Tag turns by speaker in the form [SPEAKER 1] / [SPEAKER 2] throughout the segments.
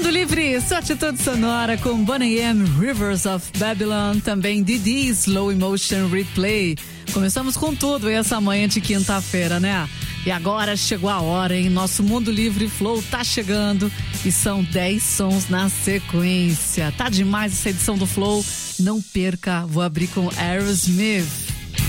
[SPEAKER 1] Mundo Livre, sua atitude sonora com Bonnie M, Rivers of Babylon, também Didi, Slow Emotion Replay. Começamos com tudo essa manhã de quinta-feira, né? E agora chegou a hora, hein? Nosso Mundo Livre Flow tá chegando e são 10 sons na sequência. Tá demais essa edição do Flow, não perca, vou abrir com Aerosmith.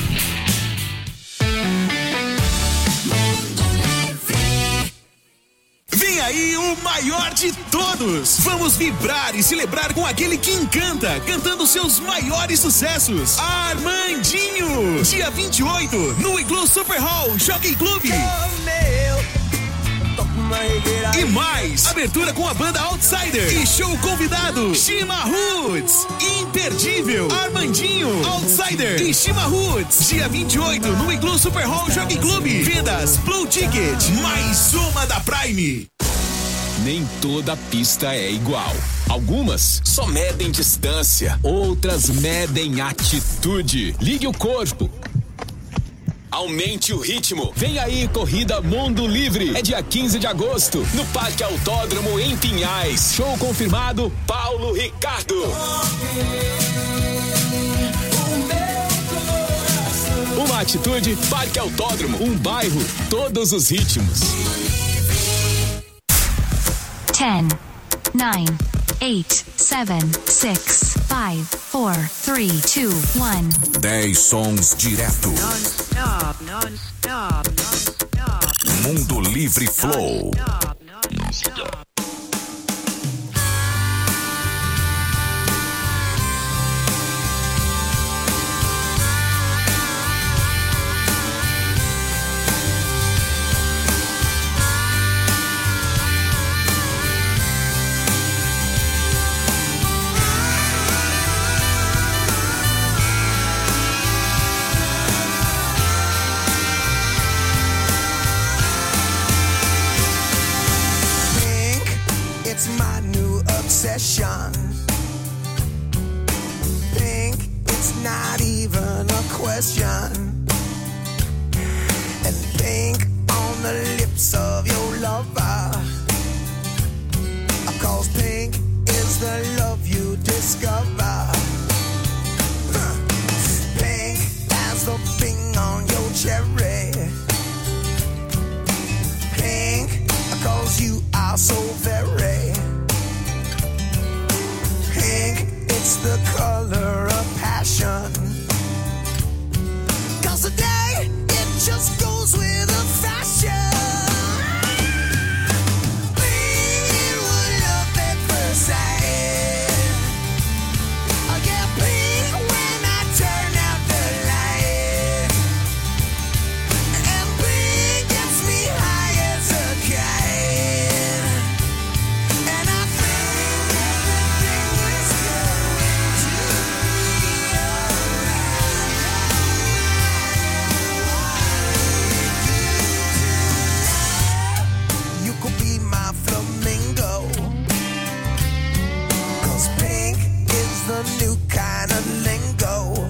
[SPEAKER 2] Vem aí o maior de todos! Vamos vibrar e celebrar com aquele que encanta, cantando seus maiores sucessos. Armandinho! Dia 28, no Igloo Super Hall Jockey Club. E mais, abertura com a banda Outsider e show convidado, Shima Roots. Imperdível, Armandinho, Outsider e Shima Roots. Dia 28, no Igloo Super Hall Jockey Club. Vendas Blue Ticket, mais uma da Prime.
[SPEAKER 3] Nem toda pista é igual. Algumas só medem distância, outras medem atitude. Ligue o corpo. Aumente o ritmo. Vem aí, Corrida Mundo Livre. É dia 15 de agosto, no Parque Autódromo, em Pinhais. Show confirmado, Paulo Ricardo. Uma atitude, Parque Autódromo. Um bairro, todos os ritmos.
[SPEAKER 4] 10, 9, 8, 7, 6, 5, 4, 3, 2, 1.
[SPEAKER 5] 10 sons direto.
[SPEAKER 6] Non-stop, non-stop, non-stop.
[SPEAKER 5] Mundo Livre Flow.
[SPEAKER 6] Non-stop.
[SPEAKER 7] Pink, it's not even a question. And pink on the lips of your lover. Cause pink is the love you discover. Pink as the thing on your cherry. Pink, cause you are so very. Pink, it's the color of passion. Cause today, it just goes with the fashion. Pink was love at first sight. I get pink when I turn out the light. And pink gets me high as a kite. And I think everything is going to be alright. You could be my flamingo. Cause pink is the new kind of lingo.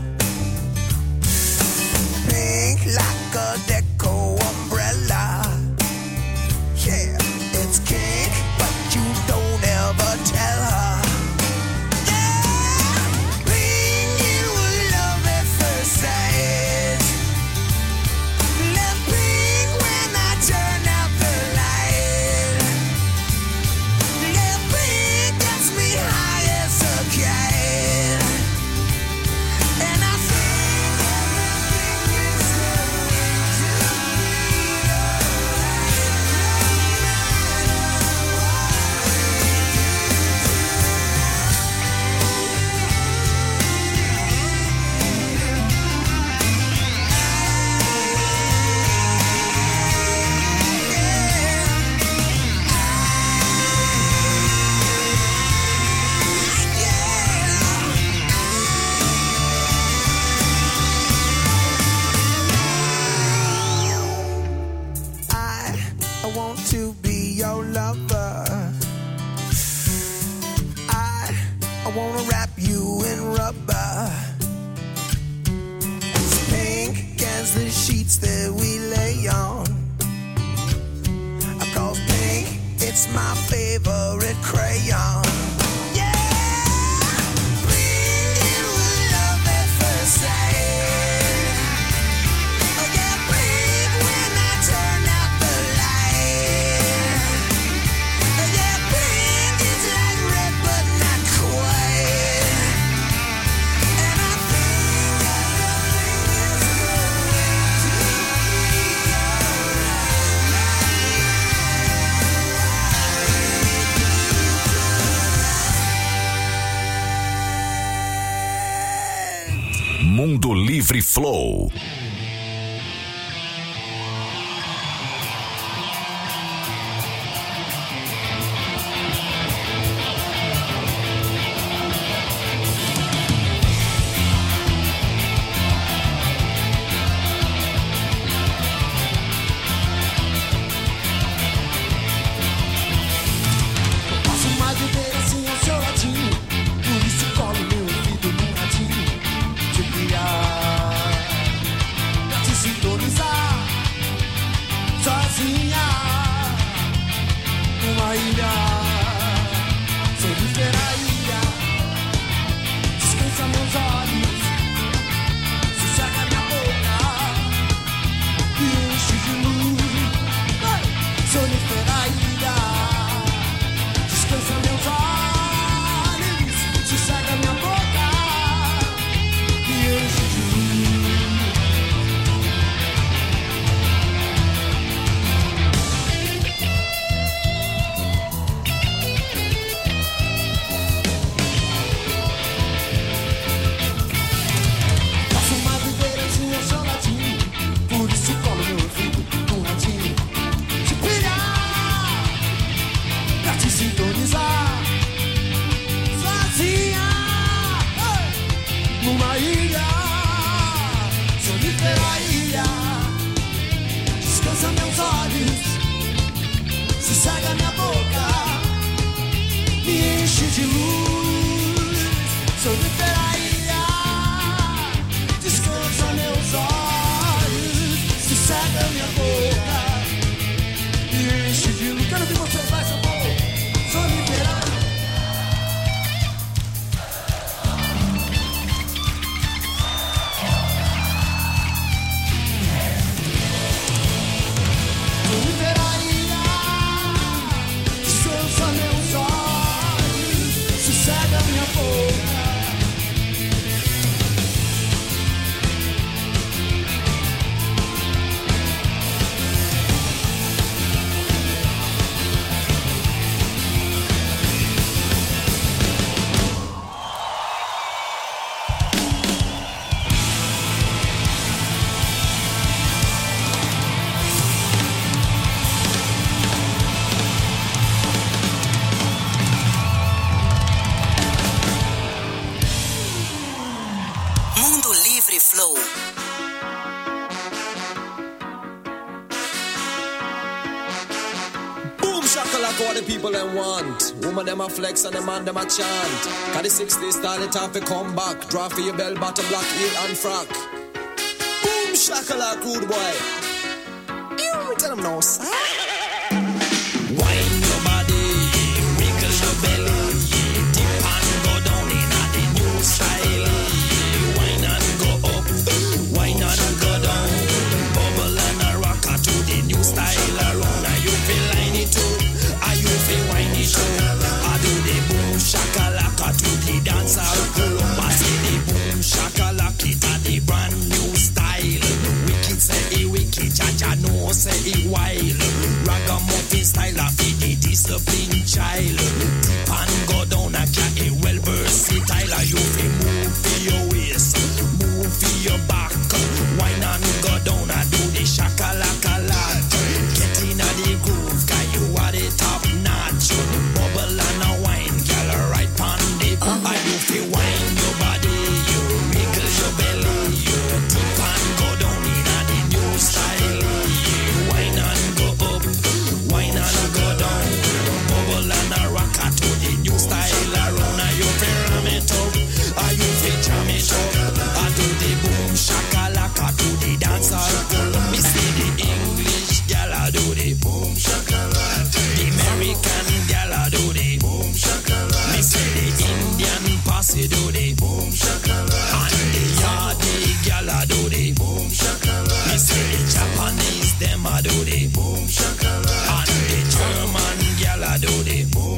[SPEAKER 7] Pink like a deco umbrella. Yeah, it's kink, but you don't ever tell her. Yeah, pink, it was love at first sight. Left pink when I turn out the light. Left pink gets me high as a kite. And I think everything is going to be alright. I want to be your lover. I want to wrap you in rubber. It's pink as the sheets that we lay on. Cause pink, it it's my favorite crayon.
[SPEAKER 5] Mundo Livre Flow.
[SPEAKER 8] Woman them a flex and the man them a chant. Cause the 60s style it time to come back. Draw for your bell bottom, black heel and frock. Boom shakalaka, rude boy. You tell them no, sir. Wine your body, wiggle your belly, dip and go down in the new style. Wine and go up, wine and go down. Bubble and a rocker to the new style around. Now you feel line it too. You feel whiny show. I do the boom shakalaka to the dancer crew. I say the boom shakalaka it a the brand new style. Wicked say he wicked, Jaja no say he wild. Ragamuffin style of the discipline child. Dip and go down a cat a well versatile. You feel move for your waist, move for your back. Wine and go down a do the shakalaka lot. Get in a the groove, cause you are the top. Bubble and a wine, girl, right on the I you feel wine your body, you wiggle your belly, you dip and go down in a the new style. You wine and go up, wine and go down. Bubble and a rocker to the new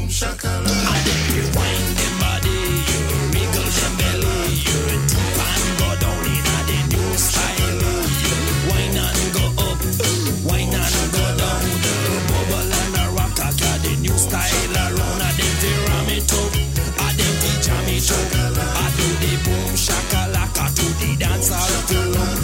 [SPEAKER 8] boom shakalaka. And then you wind them body, you wiggle them belly, you dip and go down in the new style. You wine and go up, wine and go down. The bubble and the rock, I got the new style around. And then they ram it up, and then they jam it up. I do the boom shakalaka to the dance all through.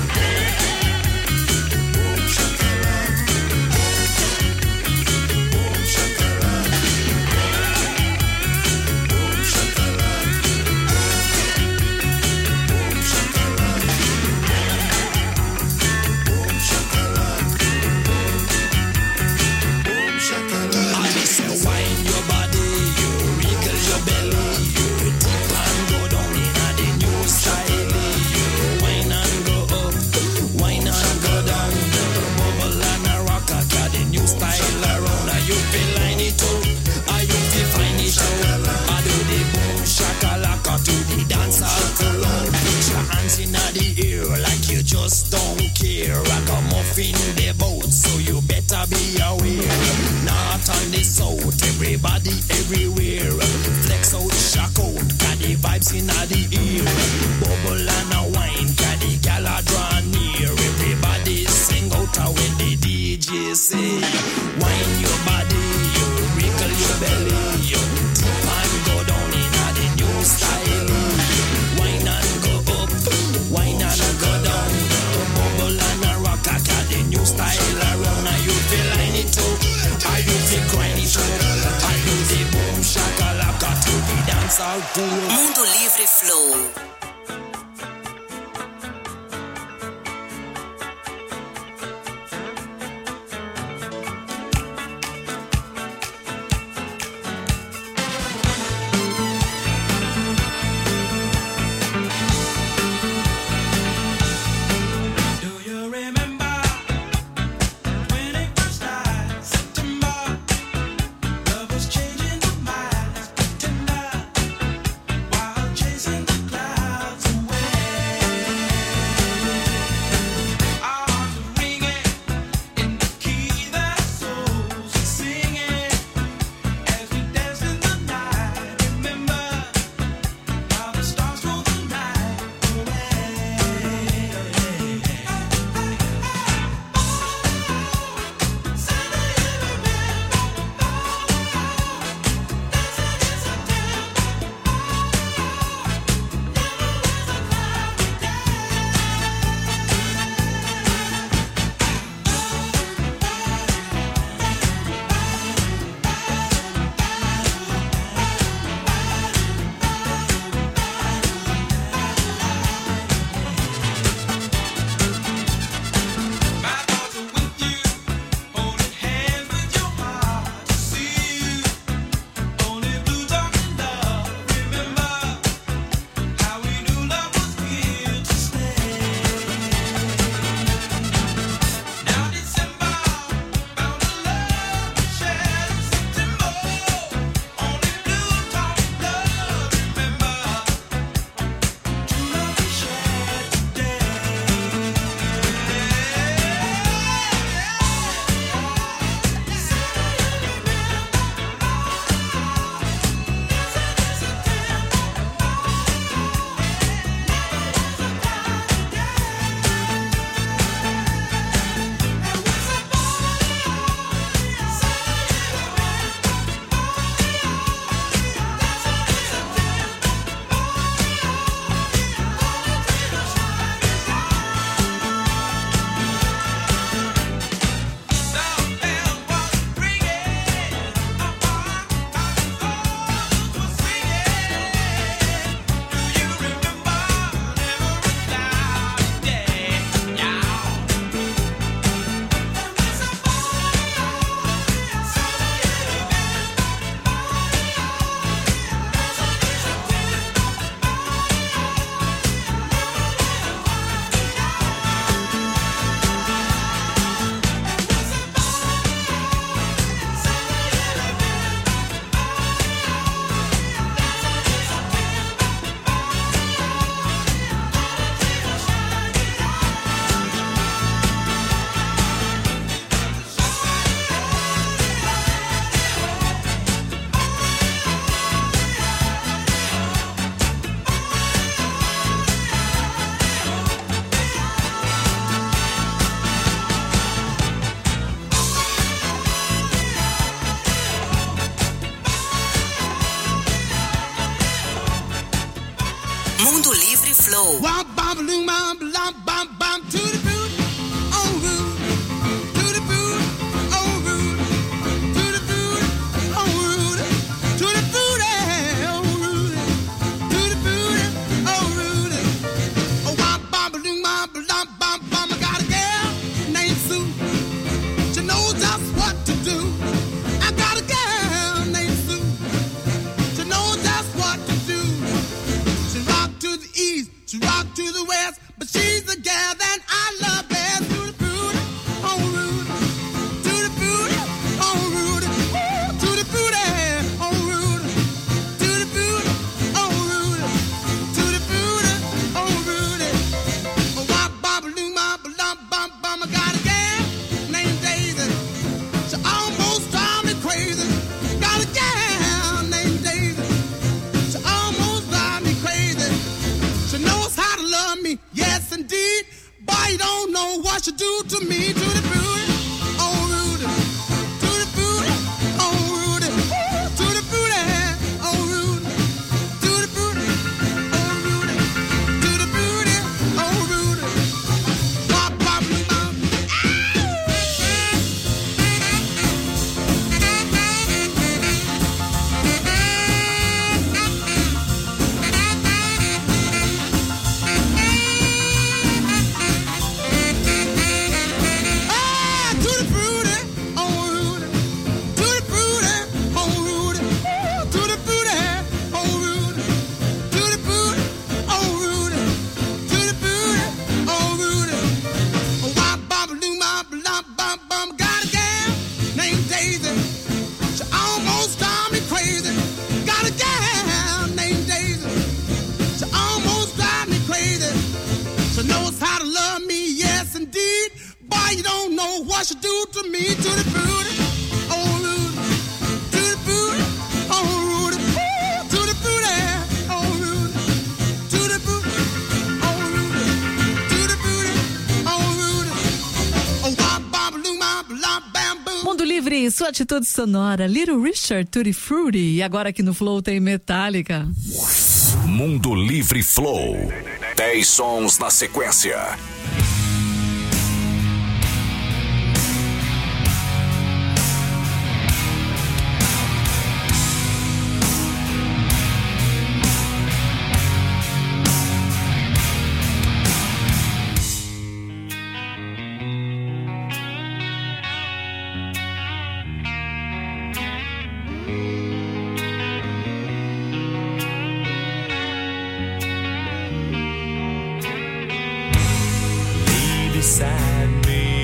[SPEAKER 8] Just don't care. Ragamuffin the boat, so you better be aware. Not on the south, everybody everywhere. Flex out, shock out, got the vibes in the ear. Bubble and a wine, got the gala draw near. Everybody sing out when the DJ say, wine your body, you wriggle your belly, you dip and go down in the new style. Wine and go up, wine and go down. New style around, and you feel line it up, and you feel grind it up, and you the boom shakalaka to the dance all cool.
[SPEAKER 9] Mundo Livre Flow.
[SPEAKER 8] Chasing the clouds.
[SPEAKER 9] Flow.
[SPEAKER 1] Mundo Livre, sua atitude sonora, Little Richard, Tutti Frutti. E agora aqui no Flow tem Metallica.
[SPEAKER 5] Mundo Livre Flow. 10 sons na sequência.
[SPEAKER 8] Beside me,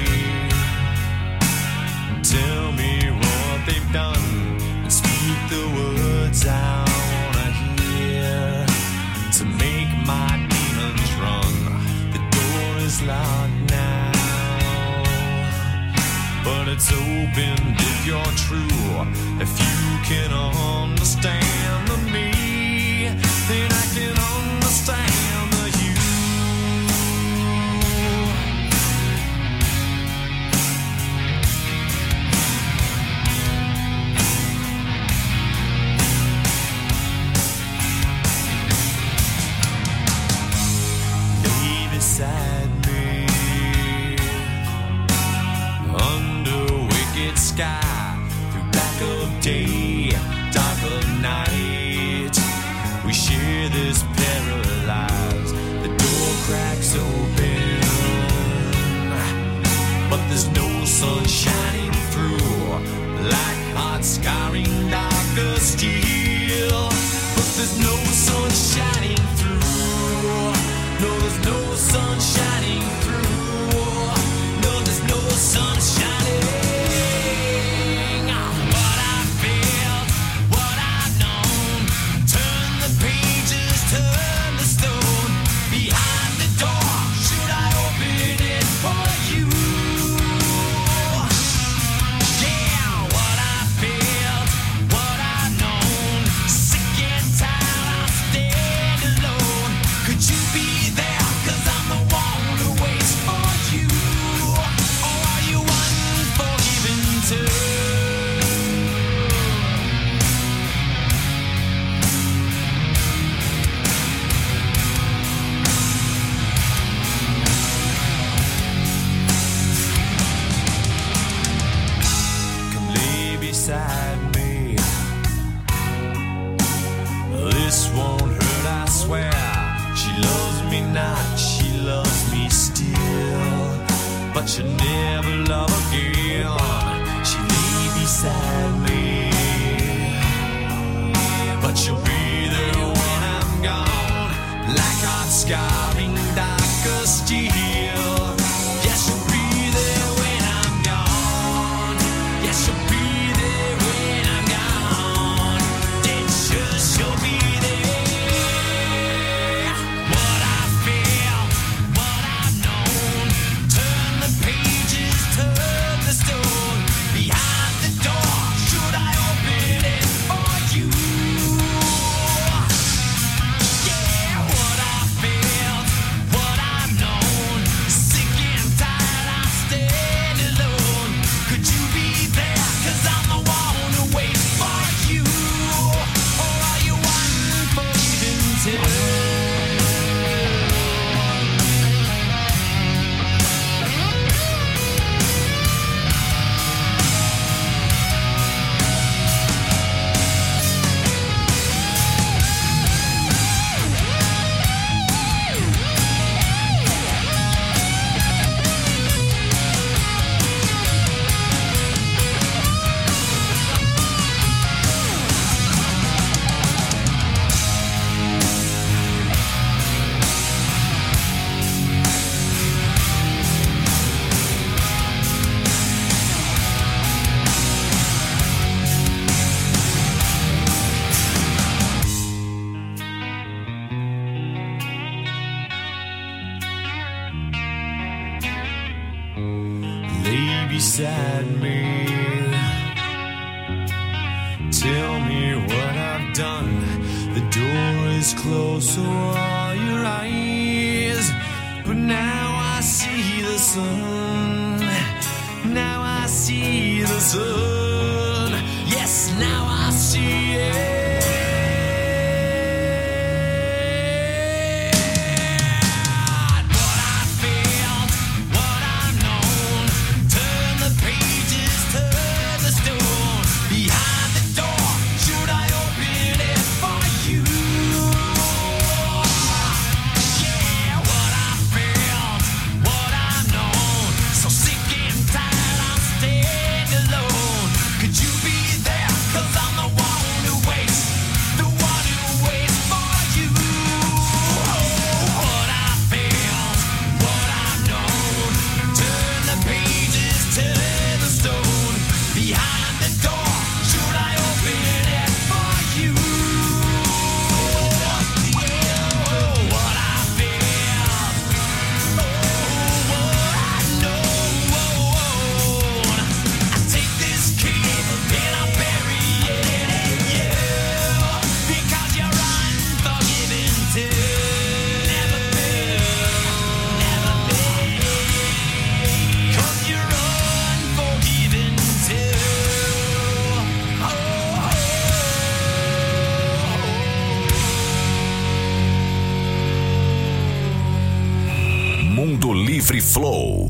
[SPEAKER 8] tell me what they've done, and speak the words I wanna hear to make my demons run. The door is locked now, but it's open if you're true. If you can understand me, then I can understand you. Beside me, under wicked sky, through black of day, dark of night, we share this paralyzed. The door cracks open, but there's no sun shining through, like hot scarring darker steel. But there's no sun shining through. No, there's no sun shining through. No, there's no sun shining. What I felt, what I've known. Turn the pages, turn the stone. Behind the door, should I open it for you? Yeah, what I feel,
[SPEAKER 10] beside me. This won't hurt, I swear. She loves me not, she loves me still. But she'll never love again. She lay beside me. But she'll be there when I'm gone, like hot scarring dark as steel. Yes, she'll be there when I'm gone. Yes, she'll be there when I'm gone. Dead sure she'll be there. What I feel, what I've known. Turn the pages, turn the stone. Behind the door, should I open it for you? Yeah, what I feel, what I've known. Sick and tired, I stand alone. Could you be there? 'Cause I'm the one who waits for you. Or are you unforgiven too? Lay beside me. Tell me what I've done. The door is closed, so are your eyes. But now I see the sun. Now I see the sun. Yes, now I see it. What I feel, what I've known. Turn the pages, turn the stone. Behind the door, should I open it for you? Yeah, what I feel, what I've known. So sick and tired, I'll stand alone. Could you be there? 'Cause I'm the one who waits, the one who waits for you. What I feel, what I've known. Turn the pages, turn the stone. Behind the door, should I open it for you? What I feel, what I know. I take this key and I bury it in you, because you're unforgiving too. Never been, 'cause you're unforgiving too.
[SPEAKER 5] Mundo Livre Flow.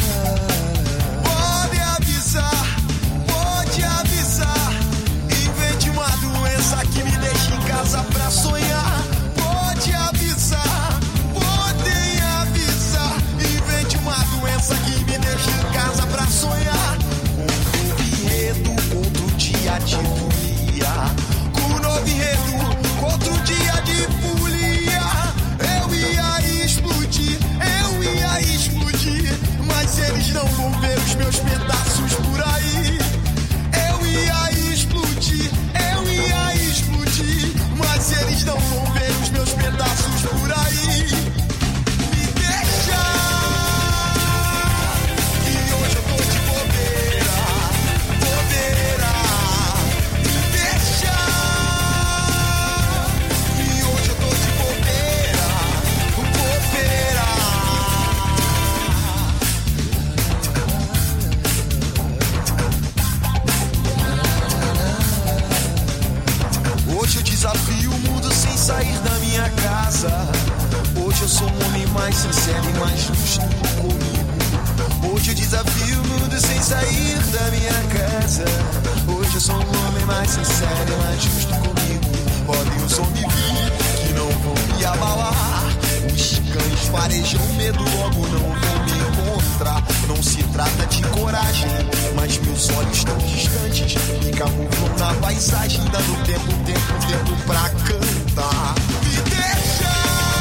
[SPEAKER 10] Pode avisar,
[SPEAKER 7] casa. Hoje eu sou um homem mais sincero e mais justo comigo. Hoje eu desafio o mundo sem sair da minha casa. Hoje eu sou um homem mais sincero e mais justo comigo. Podem os homens vir que não vão me abalar. Os cães farejam medo, logo não vão me encontrar. Não se trata de coragem, mas meus olhos estão distantes, me camuflam na paisagem, dando tempo pra cantar. Me deixa,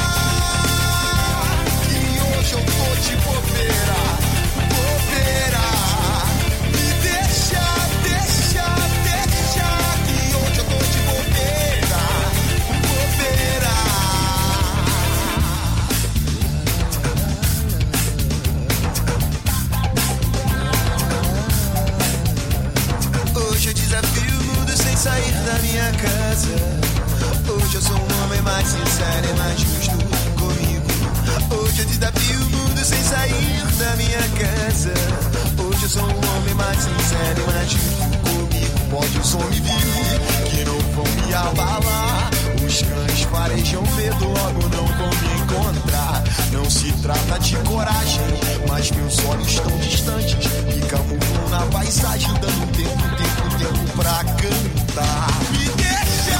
[SPEAKER 7] que hoje eu tô de bobeira. Me deixa, que hoje eu tô de bobeira. Hoje eu desafio o mundo sem sair da minha casa. Hoje eu sou um homem mais sincero e mais justo comigo. Hoje eu desafio o mundo sem sair da minha casa. Hoje eu sou um homem mais sincero e mais justo comigo. Pode o som me vir, que não vão me abalar. Os cães farejam medo, logo não vão me encontrar. Não se trata de coragem, mas meus olhos estão distantes, me camuflam na paisagem, dando tempo pra cantar. Me deixa,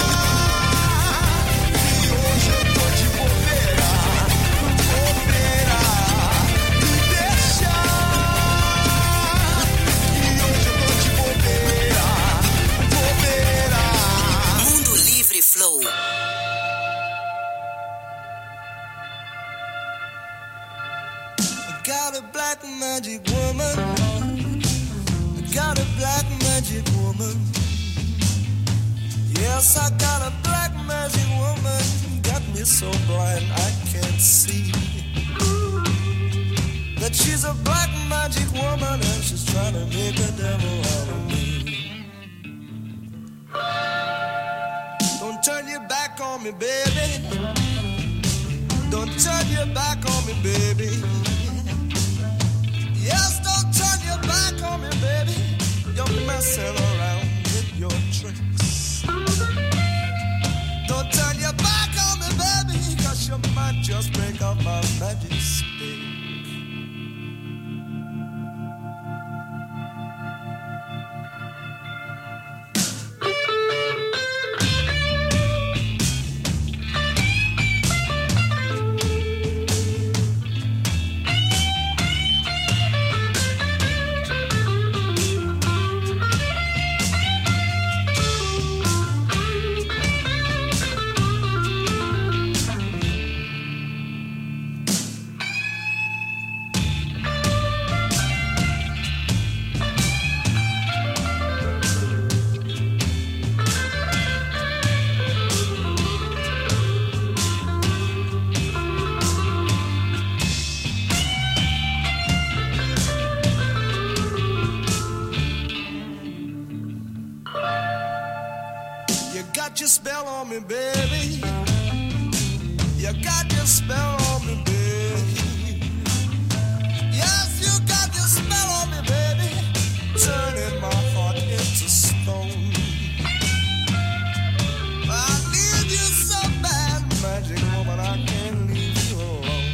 [SPEAKER 7] que hoje eu tô de bobeira. Me deixa, que hoje eu tô de bobeira.
[SPEAKER 9] Mundo Livre Flow.
[SPEAKER 7] Got a black magic woman. Got a black magic woman. Yes, I got a black magic woman. Got me so blind I can't see that she's a black magic woman and she's trying to make a devil out of me. Don't turn your back on me, baby. Don't turn your back on me, baby. Yes, don't turn your back on me, baby. You're messing around with your tricks. Don't turn your back on me, baby, 'cause you might just break up my magic stick. Your spell on me, baby. You got your spell on me, baby. Yes, you got your spell on me, baby. Turning my heart into stone. I need you so bad, magic woman, I can't leave you alone.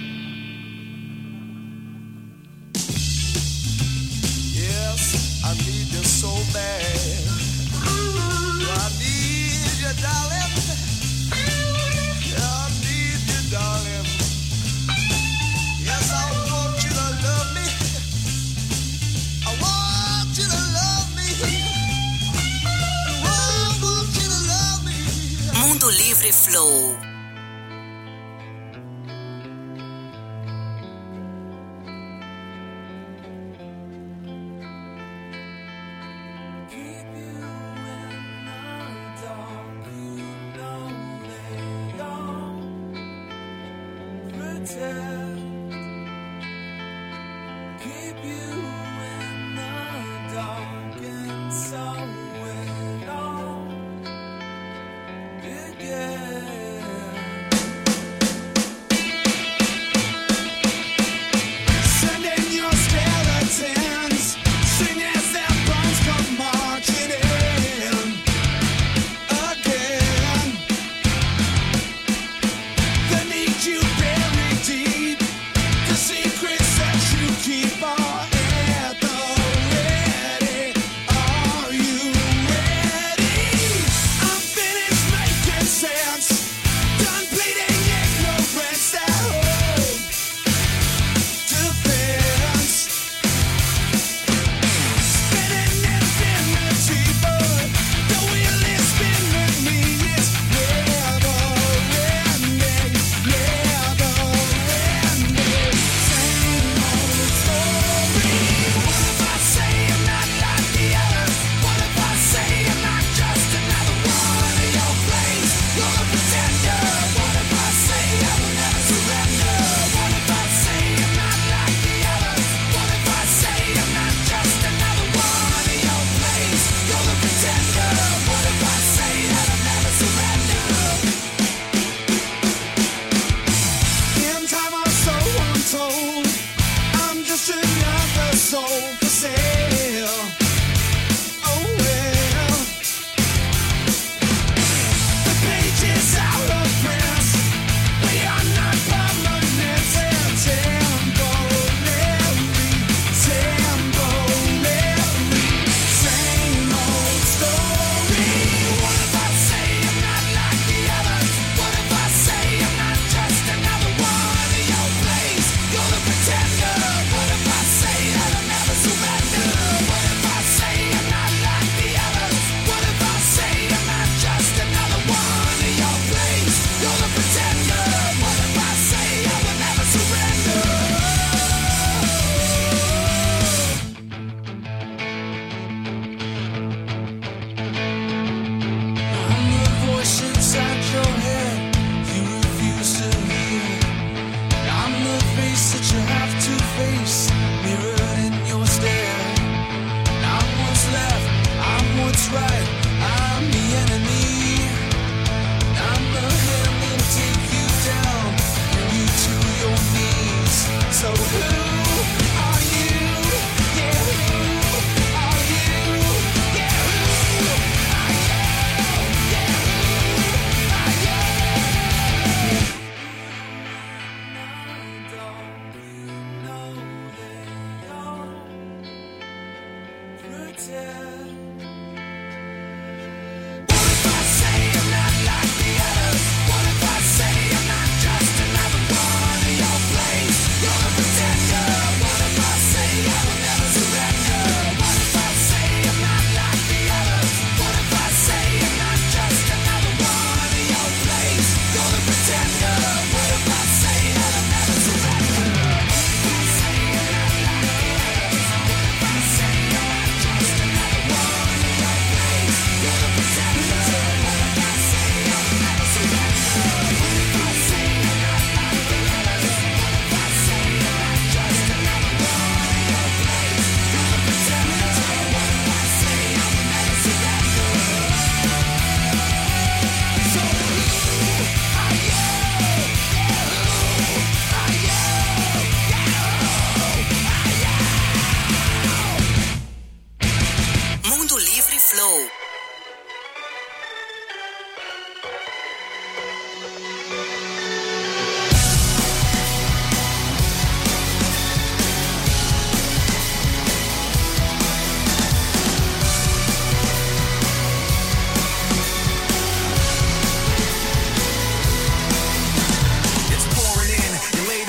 [SPEAKER 7] Yes, I need you so bad. I need you, darling. I need you, darling. Yes, I want you to love me. I want you to love me. I want you to love me.
[SPEAKER 9] Mundo Livre Flow.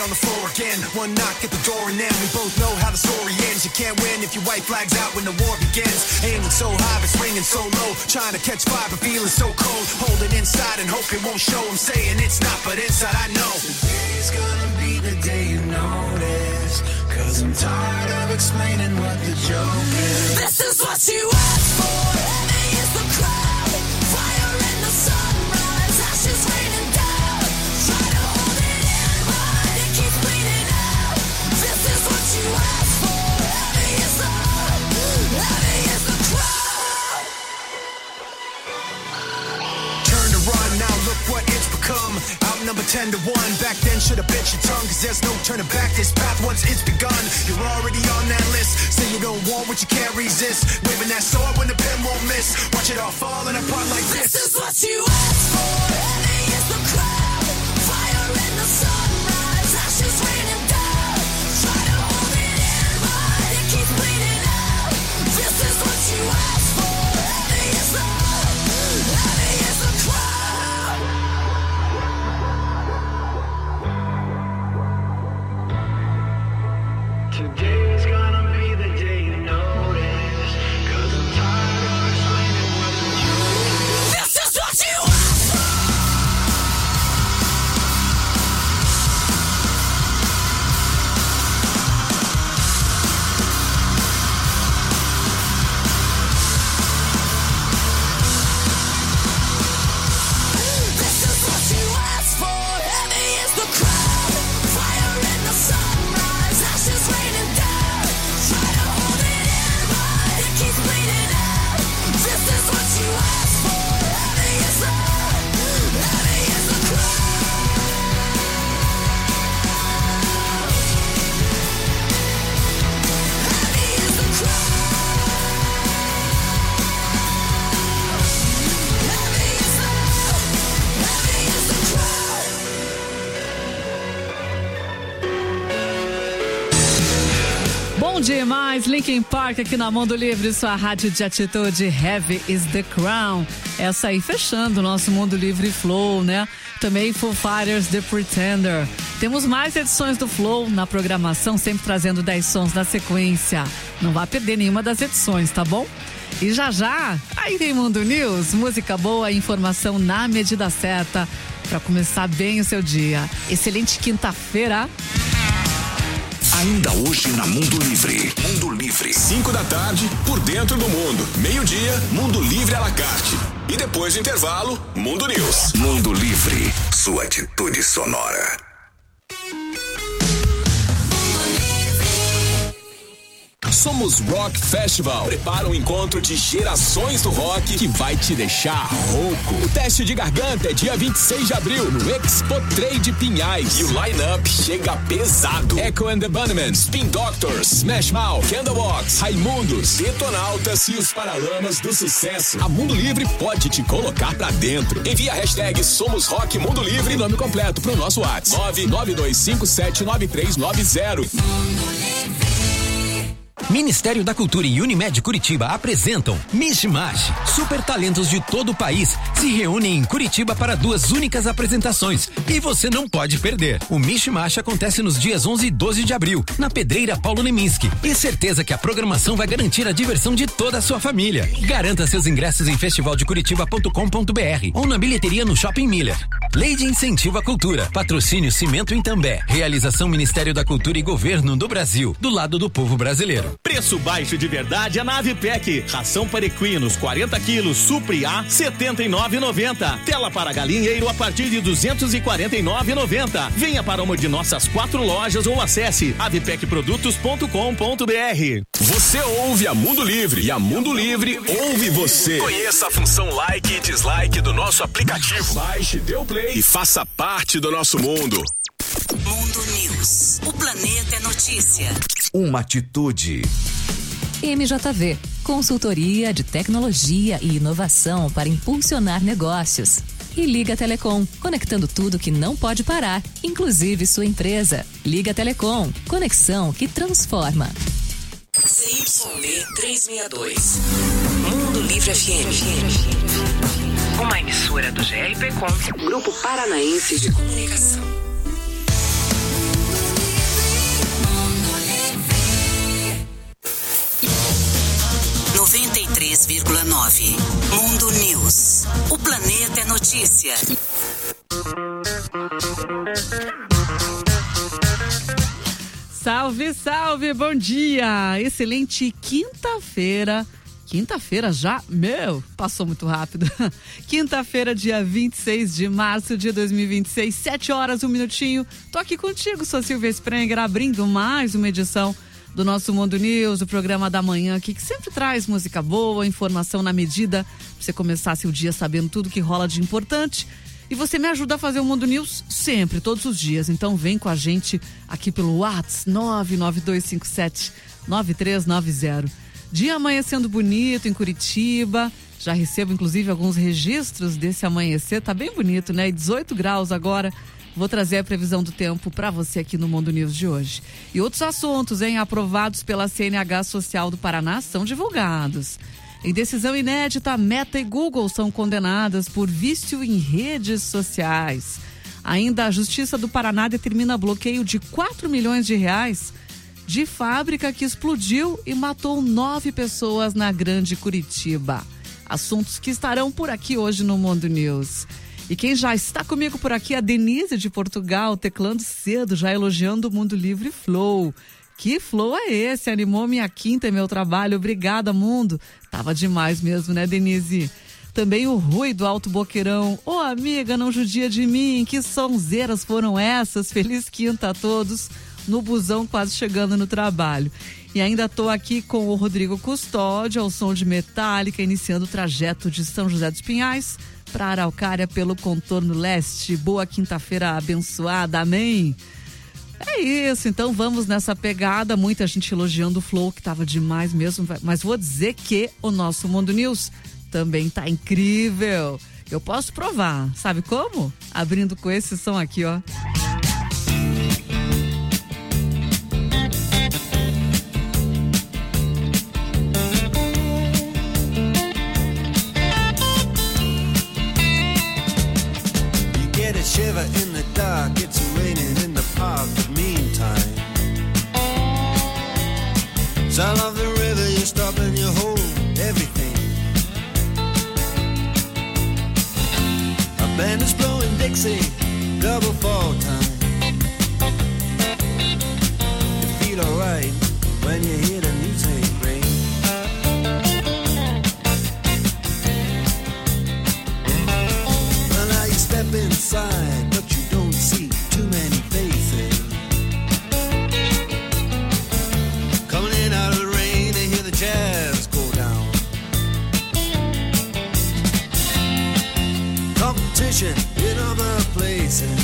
[SPEAKER 7] on the floor again. One knock at the door and then we both know how the story ends. You can't win if your white flag's out when the war begins. Aiming so high but swinging so low, trying to catch fire but feeling so cold. Holding inside and hope it won't show. I'm saying it's not, but inside I know today's gonna be the day you notice. Cause I'm tired of explaining what the joke is.
[SPEAKER 8] This is what you asked for. Heavy is the crowd. Fire in the sunrise. Ashes raining down. Try to hold it in, but it keeps bleeding out. This is what you asked for. Heavy is the crowd.
[SPEAKER 7] Turn to run, now look what it's become. Outnumbered 10 to 1. Back then should've bit your tongue, cause there's no turning back. This path once it's begun, you're already on that list. Say you don't want what you can't resist. Waving that sword when the pen won't miss. Watch it all falling apart like this.
[SPEAKER 8] This is what you asked for. Heavy is the crowd. Fire in the sunrise. Ashes raining down. Try to hold it in, but it keeps bleeding out. This is what you asked for. Heavy is the crowd.
[SPEAKER 7] Today's gonna be the day you notice. Cause I'm tired of explaining what the joke is.
[SPEAKER 8] This is what you asked for. This is what you asked for. Heavy is the crowd. Fire in the sunrise. Ashes raining down. Try to hold it in, but it keeps bleeding out. This is what you asked for. Heavy is the
[SPEAKER 1] Bom demais, Linkin Park aqui na Mundo Livre, sua rádio de atitude. Heavy is the Crown. Essa aí fechando o nosso Mundo Livre Flow, né? Também Foo Fighters, The Pretender. Temos mais edições do Flow na programação, sempre trazendo 10 sons na sequência. Não vai perder nenhuma das edições, tá bom? E já, aí tem Mundo News, música boa, informação na medida certa para começar bem o seu dia. Excelente quinta-feira.
[SPEAKER 5] Ainda hoje na Mundo Livre. Mundo Livre.
[SPEAKER 3] 5 da tarde, por dentro do mundo. Meio-dia, Mundo Livre à la carte. E depois do intervalo, Mundo News.
[SPEAKER 5] Mundo Livre. Sua atitude sonora.
[SPEAKER 3] Somos Rock Festival. Prepara um encontro de gerações do rock que vai te deixar rouco. O teste de garganta é dia 26 de abril no Expo Trade Pinhais. E o line-up chega pesado. Echo and the Bunnymen, Spin Doctors, Smash Mouth, Candlebox, Raimundos, Detonautas e os Paralamas do Sucesso. A Mundo Livre pode te colocar pra dentro. Envia a hashtag Somos Rock Mundo Livre e nome completo pro nosso WhatsApp 992579390.
[SPEAKER 11] Ministério da Cultura e Unimed Curitiba apresentam Mishmash. Super talentos de todo o país se reúnem em Curitiba para 2 únicas apresentações e você não pode perder. O Mishmash acontece nos dias 11 e 12 de abril, na Pedreira Paulo Leminski. E certeza que a programação vai garantir a diversão de toda a sua família. Garanta seus ingressos em festivaldecuritiba.com.br ou na bilheteria no Shopping Miller. Lei de Incentivo à Cultura. Patrocínio Cimento Itambé. Realização Ministério da Cultura e Governo do Brasil. Do lado do povo brasileiro.
[SPEAKER 12] Preço baixo de verdade é na Avipec. Ração para equinos 40 quilos, Supre A, R$ 79,90. Tela para galinheiro a partir de R$ 249,90. Venha para uma de nossas 4 lojas ou acesse avipecprodutos.com.br.
[SPEAKER 3] Você ouve a Mundo Livre e a Mundo Livre ouve você.
[SPEAKER 5] Conheça a função like e dislike do nosso aplicativo.
[SPEAKER 3] Baixe, dê o play e faça parte do nosso mundo.
[SPEAKER 9] Mundo News. O planeta é notícia.
[SPEAKER 5] Uma atitude.
[SPEAKER 13] MJV, consultoria de tecnologia e inovação para impulsionar negócios. E Liga Telecom, conectando tudo que não pode parar, inclusive sua empresa. Liga Telecom, conexão que transforma.
[SPEAKER 9] CYB 362. Mundo Livre FM. Uma emissora do GRP Com, Grupo Paranaense de Comunicação. 9. Mundo News. O planeta é notícia.
[SPEAKER 1] Salve, salve, bom dia! Excelente quinta-feira. Quinta-feira já? Meu, passou muito rápido. Quinta-feira, dia 26 de março de 2026, 7 horas, 1 minutinho. Tô aqui contigo, sou Silvia Sprenger, abrindo mais uma edição do nosso Mundo News, o programa da manhã aqui, que sempre traz música boa, informação na medida, pra você começar seu dia sabendo tudo que rola de importante. E você me ajuda a fazer o Mundo News sempre, todos os dias. Então vem com a gente aqui pelo WhatsApp 99257-9390. Dia amanhecendo bonito em Curitiba. Já recebo inclusive alguns registros desse amanhecer. Tá bem bonito, né? E 18 graus agora. Vou trazer a previsão do tempo para você aqui no Mundo News de hoje. E outros assuntos, aprovados pela CNH Social do Paraná, são divulgados. Em decisão inédita, Meta e Google são condenadas por vício em redes sociais. Ainda a Justiça do Paraná determina bloqueio de 4 milhões de reais de fábrica que explodiu e matou 9 pessoas na Grande Curitiba. Assuntos que estarão por aqui hoje no Mundo News. E quem já está comigo por aqui é a Denise de Portugal, teclando cedo, já elogiando o Mundo Livre Flow. Que flow é esse? Animou minha quinta e meu trabalho. Obrigada, mundo. Tava demais mesmo, né, Denise? Também o Rui do Alto Boqueirão. Ô, amiga, não judia de mim. Que sonzeiras foram essas? Feliz quinta a todos. No busão, quase chegando no trabalho. E ainda tô aqui com o Rodrigo Custódio, ao som de Metallica, iniciando o trajeto de São José dos Pinhais para Araucária pelo contorno leste. Boa quinta-feira abençoada. Amém? É isso, então vamos nessa pegada, muita gente elogiando o flow, que tava demais mesmo, mas vou dizer que o nosso Mundo News também tá incrível. Eu posso provar, sabe como? Abrindo com esse som aqui, ó.
[SPEAKER 7] You get a shiver in the dark, it's raining in the park, but meantime sound of the river, you stop and you hold everything. A band is blowing Dixie, double fall time. You feel alright when you hear the music ring. Well, now you step inside, but you don't see too many faces. Coming in out of the rain to hear the jazz go down. Competition in other places.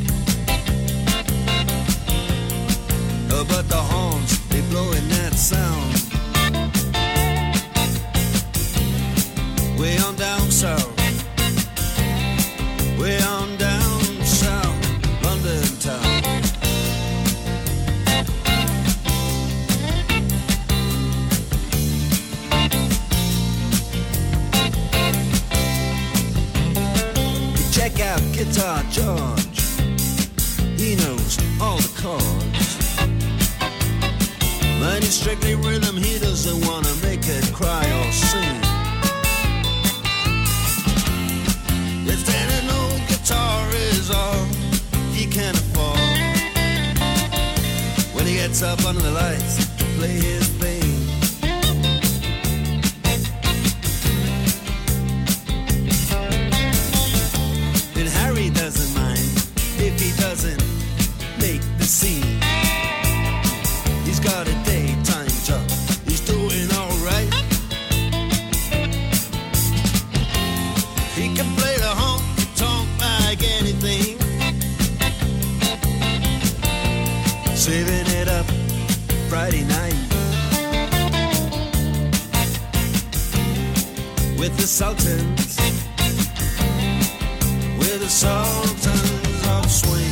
[SPEAKER 7] But the horns, they blowing that sound. Way on down south. Way on down south, London town. Check out Guitar George. He knows all the chords. But it's strictly rhythm, he doesn't wanna make it cry or sing. If then an old guitar is all he can afford, when he gets up under the lights to play his thing. And Harry doesn't mind if he doesn't make the scene. He's got a daytime job, he's doing alright. He can play the honky-tonk like anything, saving it up Friday night with the Sultans, with the Sultans of Swing.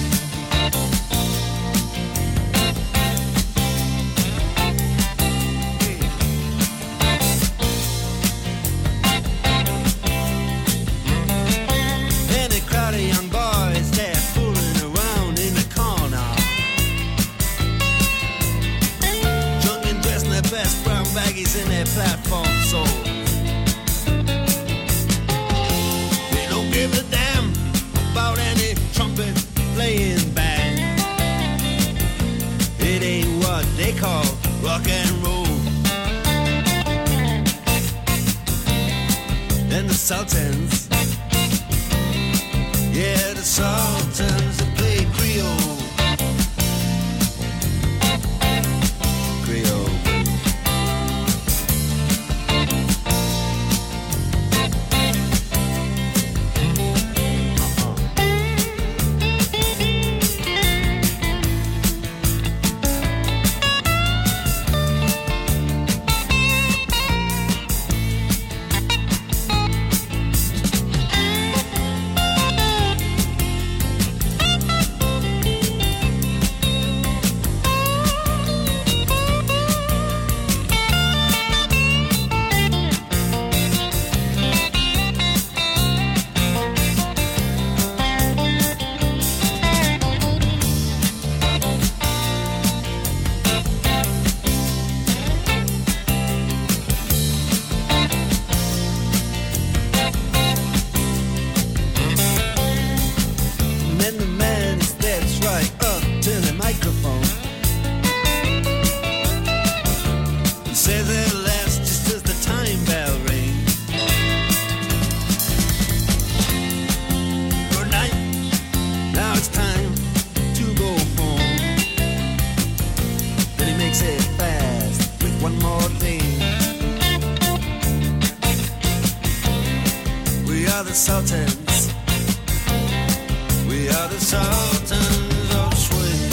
[SPEAKER 7] Young boys, they're fooling around in the corner, drunk and dressed in their best brown baggies in their platform soles. Sultans. Yeah, the Sultans that play Creole. Creole. Sultans. We are the Sultans of Swing.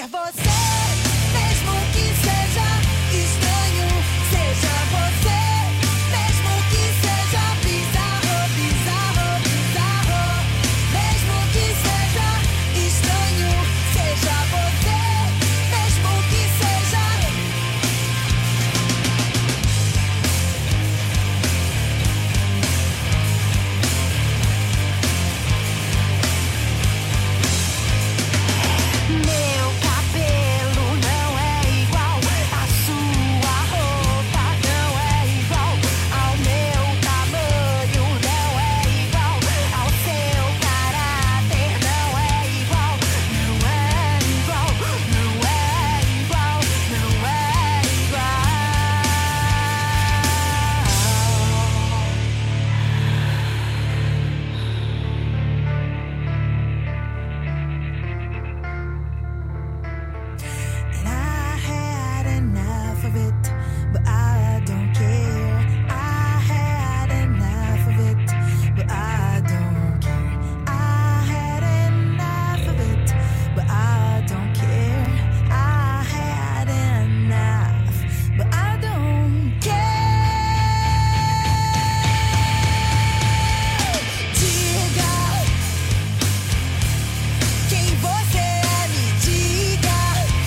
[SPEAKER 14] ser você, mesmo que seja estranho. Seja você, mesmo que seja bizarro, bizarro, bizarro. Mesmo que seja estranho. Seja você, mesmo que seja. Meu cabelo não é igual, a sua roupa não é igual, ao meu tamanho não é igual, ao seu caráter não é igual, não é igual, não é igual, não é igual. And I had enough of it, but I don't care. I had enough of it, but I don't care. I had enough of it, but I don't care. I had enough, but I don't care. Diga quem você é, me diga.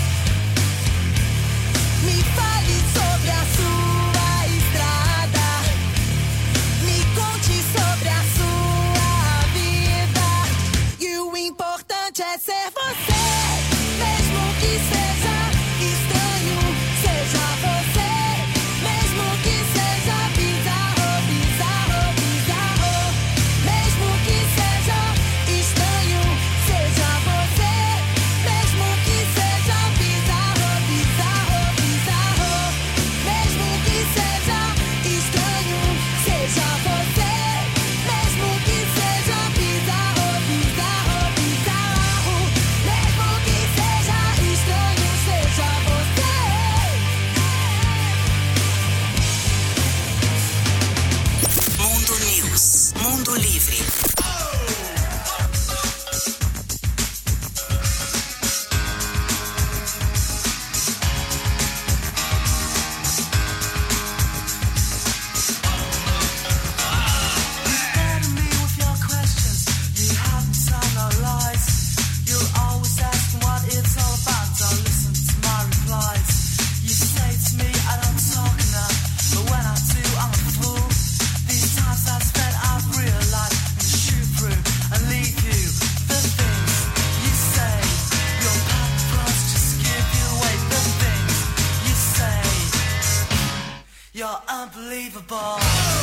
[SPEAKER 14] Me fale sobre a sua estrada. Me conte sobre a sua vida. E o importante é ser você, mesmo que seja estranho. Seja você, mesmo que seja bizarro, bizarro, bizarro. Mesmo que seja estranho. Seja você, mesmo que seja bizarro, bizarro, bizarro. Mesmo que seja estranho. Seja você, mesmo que seja bizarro, bizarro, bizarro. Mesmo que seja estranho. Seja você.
[SPEAKER 9] Mundo News. Mundo Livre.
[SPEAKER 8] Better me with your questions. You haven't told no lies. You're always asking what it's all about. Don't listen to my replies. You say to me I don't talk enough, but when I do I'm a fool. These times I've spent I've realized I'm gonna shoot through and leave you. The things you say, your paparazzi just give you away. The things you say, you're unbelievable.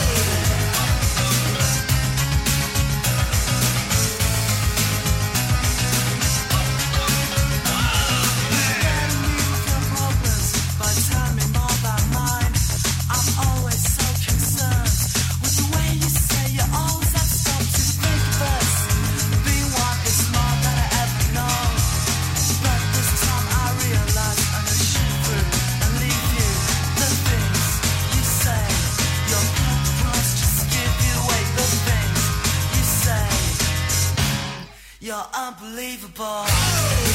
[SPEAKER 8] By telling me more about mine, I'm always so concerned with the way you say you always have stopped to think of us. Being one is more than I ever known, but this time I realize I'm gonna shoot through and leave you. The things you say, your purpose just give you away. The things you say, you're unbelievable.